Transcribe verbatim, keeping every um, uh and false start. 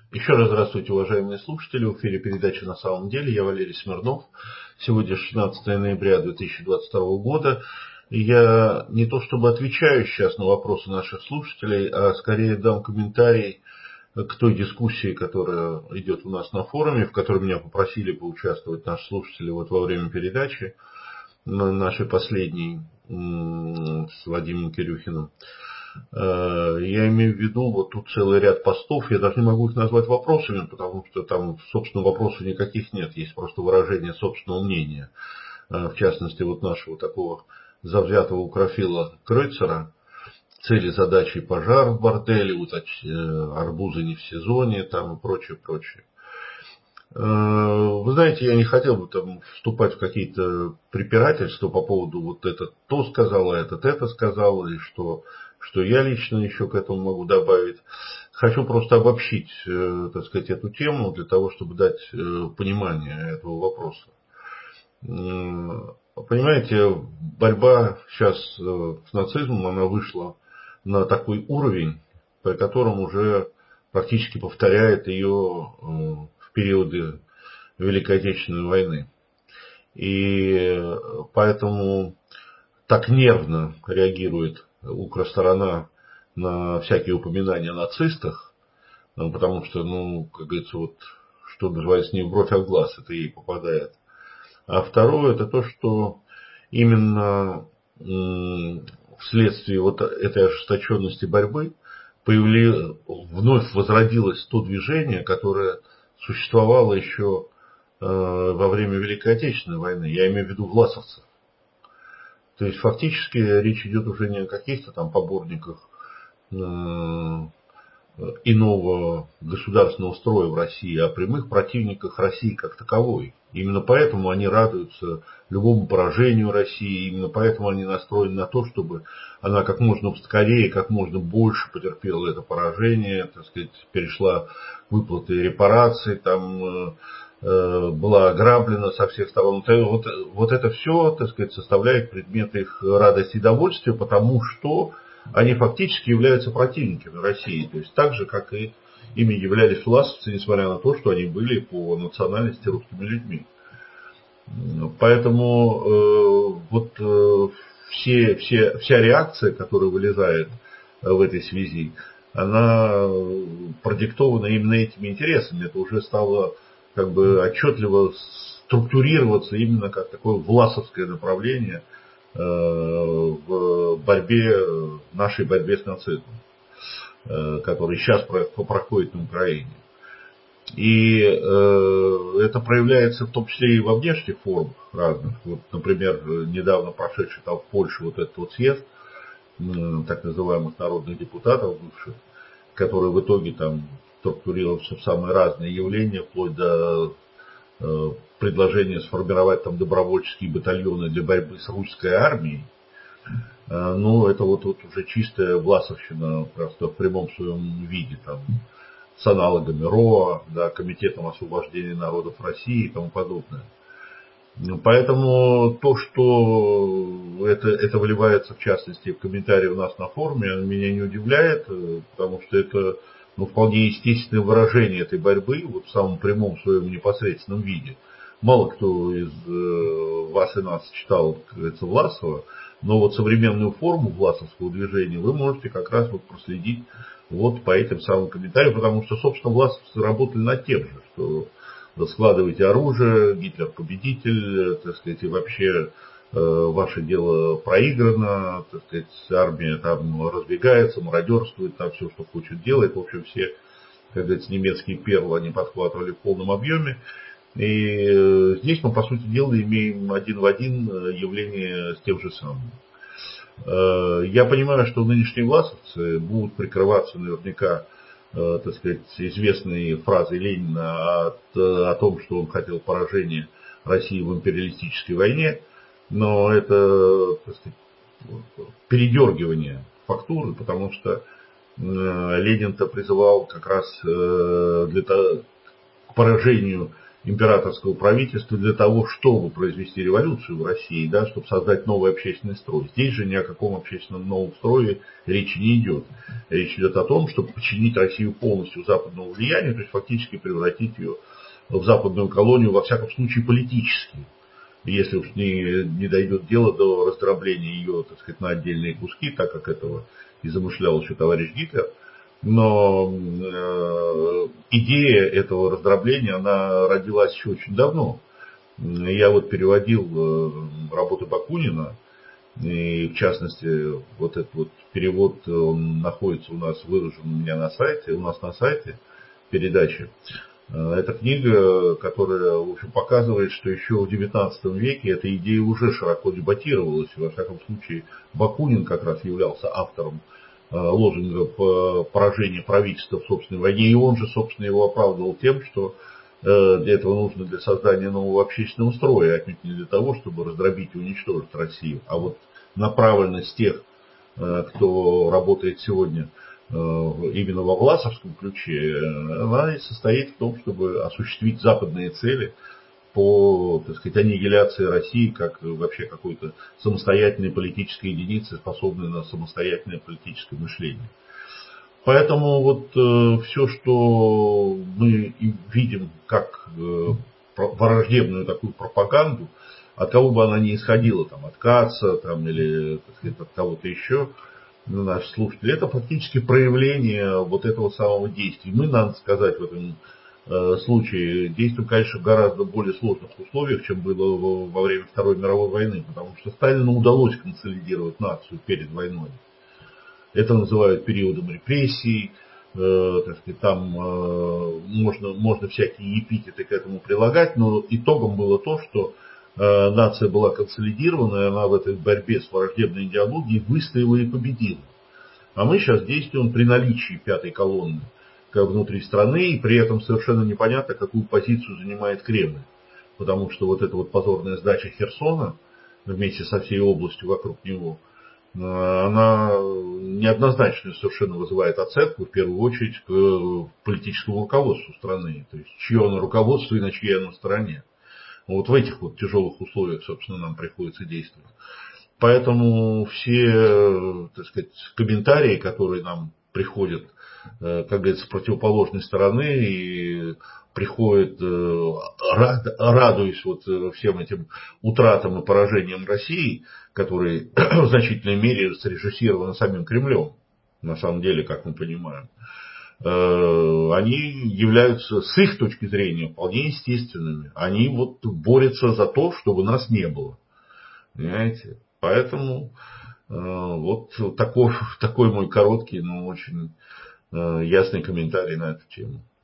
Еще раз здравствуйте, уважаемые слушатели. В эфире передача «На самом деле». Я Валерий Смирнов. Сегодня шестнадцатое ноября две тысячи двадцать второго года. Я не то чтобы отвечаю сейчас на вопросы наших слушателей, а скорее дам комментарий к той дискуссии, которая идет у нас на форуме, в которой меня попросили поучаствовать наши слушатели вот во время передачи нашей последней с Вадимом Кирюхиным. Я имею в виду, вот тут целый ряд постов, я даже не могу их назвать вопросами, потому что там, собственно, вопросов никаких нет, есть просто выражение собственного мнения. В частности, вот нашего такого завзятого укрофила Кройцера, цели, задачи, пожар в борделе, вот, арбузы не в сезоне там, и прочее, прочее. Вы знаете, я не хотел бы там вступать в какие-то препирательства по поводу вот этот то сказал, а этот это сказал, и что, что я лично еще к этому могу добавить. Хочу просто обобщить, так сказать, эту тему для того, чтобы дать понимание этого вопроса. Понимаете, борьба сейчас с нацизмом, она вышла на такой уровень, при котором уже практически повторяет ее в периоды Великой Отечественной войны. И поэтому так нервно реагирует укрсторона на всякие упоминания о нацистах, потому что, ну, как говорится, вот, что называется, не в бровь, а в глаз, это ей попадает. А второе, это то, что именно вследствие вот этой ожесточенности борьбы появилось, вновь возродилось то движение, которое существовало еще во время Великой Отечественной войны. Я имею в виду власовцев. То есть фактически речь идет уже не о каких-то там поборниках иного государственного строя в России, а о прямых противниках России как таковой. Именно поэтому они радуются любому поражению России, именно поэтому они настроены на то, чтобы она как можно скорее, как можно больше потерпела это поражение, так сказать, перешла к выплате репараций, там э, была ограблена со всех сторон. Вот, вот это все, так сказать, составляет предмет их радости и довольствия, потому что они фактически являются противниками России, то есть так же, как и ими являлись власовцы, несмотря на то, что они были по национальности русскими людьми. Поэтому э, вот э, все, все, вся реакция, которая вылезает в этой связи, она продиктована именно этими интересами. Это уже стало как бы отчетливо структурироваться именно как такое власовское направление в борьбе, нашей борьбе с нацизмом, который сейчас проходит на Украине. И это проявляется в том числе и во внешних формах разных. Вот, например, недавно прошедший там в Польше вот этот вот съезд так называемых народных депутатов бывших, который в итоге там структурировался в самые разные явления, вплоть до предложение сформировать там добровольческие батальоны для борьбы с русской армией. Ну, это вот, вот уже чистая власовщина просто в прямом своем виде, там, с аналогами РОА, да, Комитетом освобождения народов России и тому подобное. Поэтому то, что это, это выливается, в частности, в комментарии у нас на форуме, меня не удивляет, потому что это, ну, вполне естественное выражение этой борьбы, вот в самом прямом своем непосредственном виде. Мало кто из э, вас и нас читал, как говорится, Власова, но вот современную форму власовского движения вы можете как раз вот проследить вот по этим самым комментариям, потому что, собственно, власовцы работали над тем же, что складывайте оружие, Гитлер победитель, так сказать, и вообще э, ваше дело проиграно, так сказать, армия там разбегается, мародерствует, там все, что хочет, делает. В общем, все, как говорится, немецкие перлы они подхватывали в полном объеме. И э, здесь мы, по сути дела, имеем один в один явление с тем же самым. Э, я понимаю, что нынешние власовцы будут прикрываться наверняка, так сказать, известной фразой Ленина о, о том, что он хотел поражения России в империалистической войне, но это, так сказать, передергивание фактуры, потому что Ленин-то призывал как раз для того, к поражению императорского правительства для того, чтобы произвести революцию в России, да, чтобы создать новый общественный строй. Здесь же ни о каком общественном новом строе речи не идет. Речь идет о том, чтобы подчинить Россию полностью западному влиянию, то есть фактически превратить ее в западную колонию, во всяком случае политически. Если уж не, не дойдет дело до раздробления ее, так сказать, на отдельные куски, так как этого и замышлял еще товарищ Гитлер. Но э, идея этого раздробления, она родилась еще очень давно. Я вот переводил э, работы Бакунина, и в частности, вот этот вот перевод, он находится у нас, выложен у меня на сайте, у нас на сайте передачи. Это книга, которая, в общем, показывает, что еще в девятнадцатом веке эта идея уже широко дебатировалась. Во всяком случае, Бакунин как раз являлся автором лозунга поражения правительства в собственной войне. И он же, собственно, его оправдывал тем, что для этого нужно для создания нового общественного строя, отнюдь не для того, чтобы раздробить и уничтожить Россию. А вот направленность тех, кто работает сегодня именно во власовском ключе, она и состоит в том, чтобы осуществить западные цели по, так сказать, аннигиляции России как вообще какой-то самостоятельной политической единицы, способной на самостоятельное политическое мышление. Поэтому вот э, все, что мы видим как э, враждебную такую пропаганду, от кого бы она ни исходила, там, от Каца там, или, так сказать, от кого-то еще, наши слушатели, это фактически проявление вот этого самого действия. Мы, надо сказать, в этом э, случае действуем, конечно, в гораздо более сложных условиях, чем было во, во время Второй мировой войны, потому что Сталину удалось консолидировать нацию перед войной. Это называют периодом репрессий, э, так сказать, там э, можно, можно всякие эпитеты к этому прилагать, но итогом было то, что э, нация была консолидирована, и она в этой борьбе с враждебной идеологией выстояла и победила. А мы сейчас действуем при наличии пятой колонны внутри страны, и при этом совершенно непонятно, какую позицию занимает Кремль. Потому что вот эта вот позорная сдача Херсона вместе со всей областью вокруг него, она неоднозначно совершенно вызывает оценку, в первую очередь, к политическому руководству страны. То есть, чье оно руководство и на чьей оно стороне. Вот в этих вот тяжелых условиях, собственно, нам приходится действовать. Поэтому все, так сказать, комментарии, которые нам приходят, как говорится, с противоположной стороны, и приходят, радуясь вот всем этим утратам и поражениям России, которые в значительной мере срежиссированы самим Кремлем, на самом деле, как мы понимаем, они являются, с их точки зрения, вполне естественными. Они вот борются за то, чтобы нас не было. Понимаете? Поэтому вот такой, такой мой короткий, но очень ясный комментарий на эту тему.